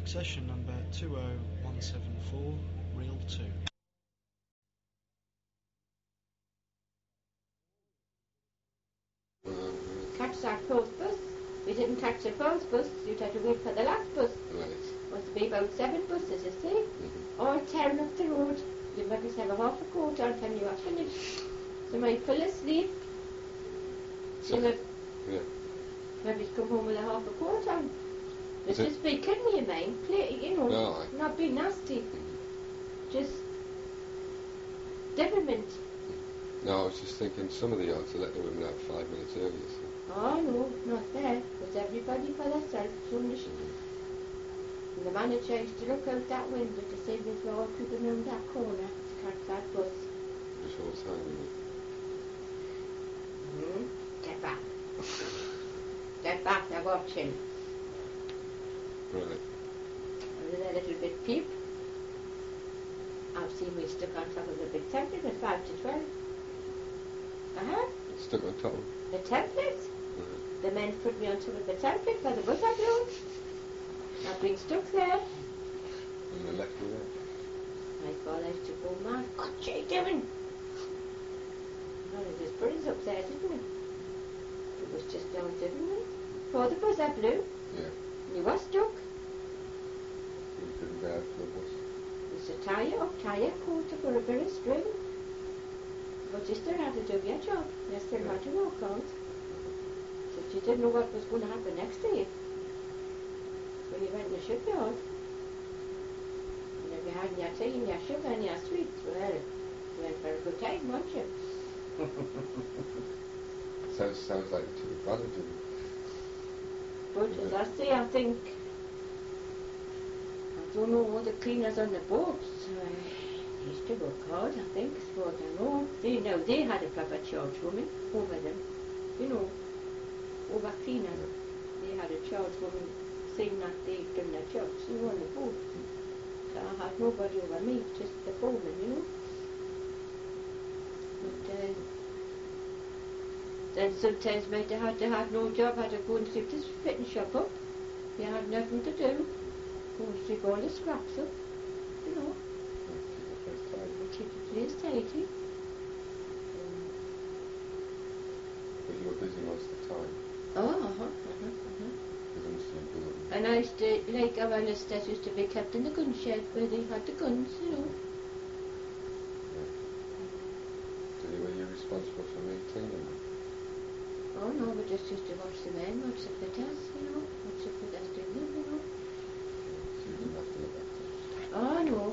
Accession number 20174, reel 2. Catch that first bus. We didn't catch the first bus, you'd have to wait for the last bus. Right. Must be about 7 buses, you see. All tearing up the road. You might have a half a quarter until you are finished. So might fall asleep. So, You know, yeah. maybe come home with a half a quarter. It's Is it- just be kidding you, man. Play, you know, No, not be nasty. Just devilment. No, I was just thinking some of the yards they let the women out 5 minutes earlier. So. Oh no, not there. It's everybody for themselves. And the manager used to look out that window to see if they were all creeping round that corner to catch that bus. Just all the time, you know. Get back. Get back, they're watching. Right. With a little bit peep. I've seen me stuck on top of the big template at 5 to 12. It's stuck on top of The template? The men put me on top of the template for the bus I blew. I've been stuck there. and they left you there. My father used to go mad. What's she doing? Well, it just put us up there, didn't it? It was just down, didn't it? For the bus I blew. Yeah. And you were stuck. You couldn't get out for the bus. It's a tire, quarter for a bit of string. But you still had to do your job. You still had to walk out. But you didn't know what was going to happen next to you. So you went in the shipyard. And if you had your tea and your sugar and your sweets, well, you went for a good time, weren't you? Sounds like you took advantage of it. But as I say, I think, I don't know all the cleaners on the boats. They used to work hard, I think, as far as I know. They had a proper charge woman over them. You know, over cleaners. They had a charge woman saying that they'd done their jobs, you know, on the boat. So I had nobody over me, just the foreman, you know. But then sometimes might have had to have no job, had to go and sweep this fitting shop up. You had nothing to do. Go and sweep all the scraps up, you know. Keep the place tidy. But you were busy most of the time. Because I'm still good. And I used to, like our listers used to be kept in the gun shed where they had the guns, you know. So were you responsible for maintaining them? Oh no, we just used to watch the men, watch the fitters, you know, watch the fitters doing them, you know. So you didn't have to look after them? Oh no.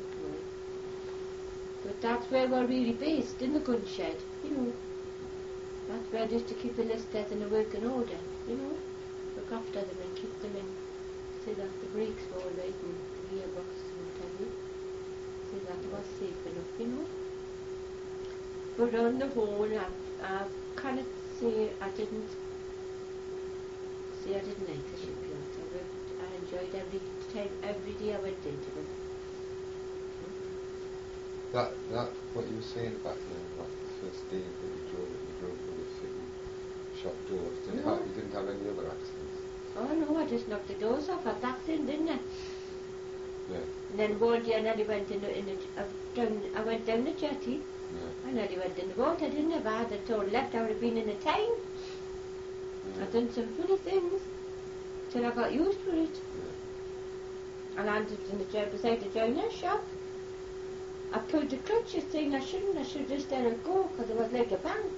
But that's where we're really based, in the gun shed, you know. That's where they used to keep the listers in a working order, you know. Look after them and keep them in, so that the brakes were all right and the gearbox and what have you. So that it was safe enough, you know. But on the whole, I cannot say I didn't like the shipyard. I enjoyed every day I went into them. That what you were saying about like the first day that you drove with the fitting shop doors. You didn't have any other accidents? Oh no, I just knocked the doors off at that thing, didn't I? Yeah. And then one day I nearly went I went down the jetty. Yeah. I nearly went in the water, didn't I? If I had it all left, I would have been in a time. Yeah. I've done some funny things till I got used to it. Yeah. I landed in the chair beside the joiner's shop. I pulled the clutch, saying I should just let it go because it was like a bank.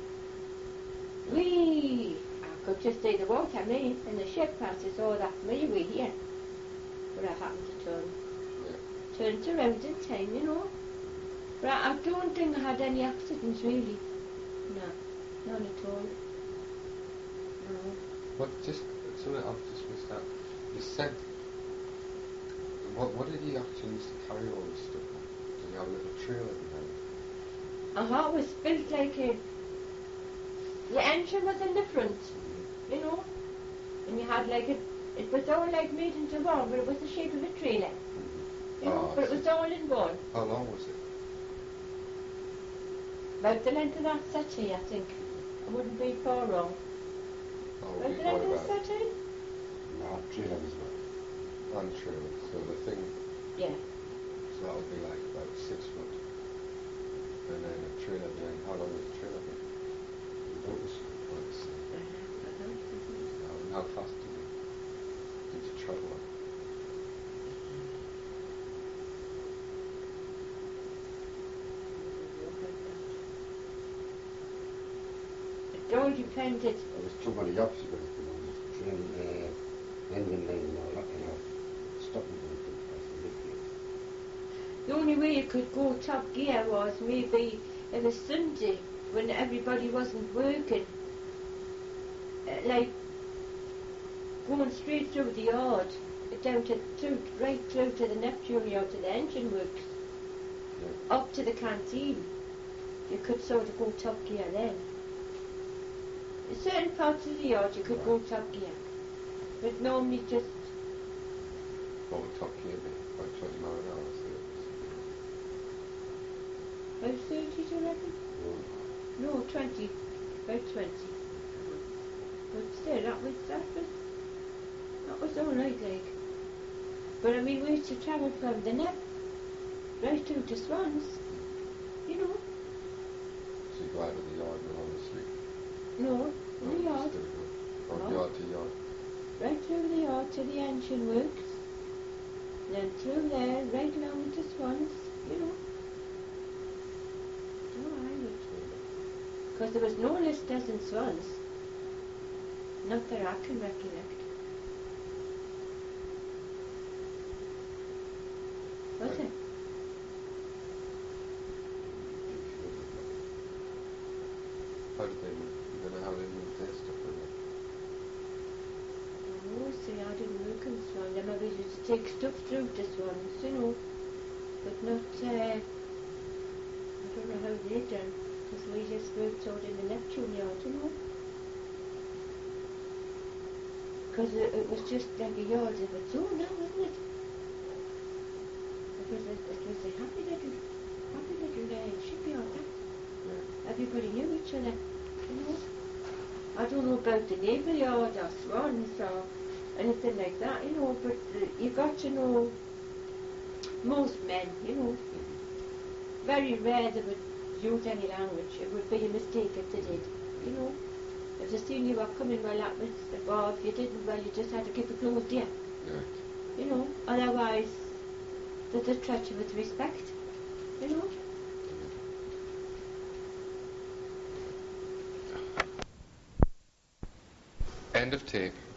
Wee! I could just see the water, me, and the ship passes all that me way here. But I happened to turn around in time, you know. But I don't think I had any accidents really. No, none at all. No. What, just something I've just missed out. You said, what did he actually use to carry all this stuff on? Did he have a little trailer behind? It was built like the engine was in the front, you know, and you had like it was all like made into one, but it was the shape of a trailer, you know, but it was all in one. How long was it? About the length of that settee, I think. I wouldn't be far wrong. About the length of the settee? No, trailer was And trailer. So the thing, Yeah. so that would be like about 6 foot. And then a trailer behind, how long is the trailer been? Let's see. And how fast did you travel on? It all depended. There was too many obstacles, you know, train, engine line and all that, you know, stopping them that's ridiculous. The only way you could go top gear was maybe it was Sunday when everybody wasn't working. Like going straight through the yard, down to right through to the Neptune yard, to the engine works, Yeah. up to the canteen. You could sort of go top gear then. In certain parts of the yard you could go top gear, but normally just What would top gear be? About 20 mile an hour, so about 30, do you reckon? No, 20, about 20. But still, that was all right, like. But I mean, we used to travel from the Nep right through to Swans, you know. So you go out of the yard and along the street. No, in the yard, From No. yard to yard. right through the yard to the engine works, then through there, right along to Swans, you know. Oh, I would. Because there was no listers in Swans. Not that I can recollect. Was it? How did they move? You don't know how they moved their stuff around. Oh, see, I didn't work in Swans. I maybe used to take stuff through to Swans, you know. But not, I don't know how they done. Because we just worked out in the Neptune yard, you know. Because it was just like a yard of its own now, wasn't it? It was a happy little shipyard, that. Yeah. Everybody knew each other, you know. I don't know about the naval yard or Swans or anything like that, you know, but you got to know most men, you know. Very rare they would use any language. It would be a mistake if they did, you know. If they seen you were coming well up with the bar, if you didn't, well, you just had to keep it closed, yeah. Right. You know, otherwise they treat you with respect, you know. End of tape.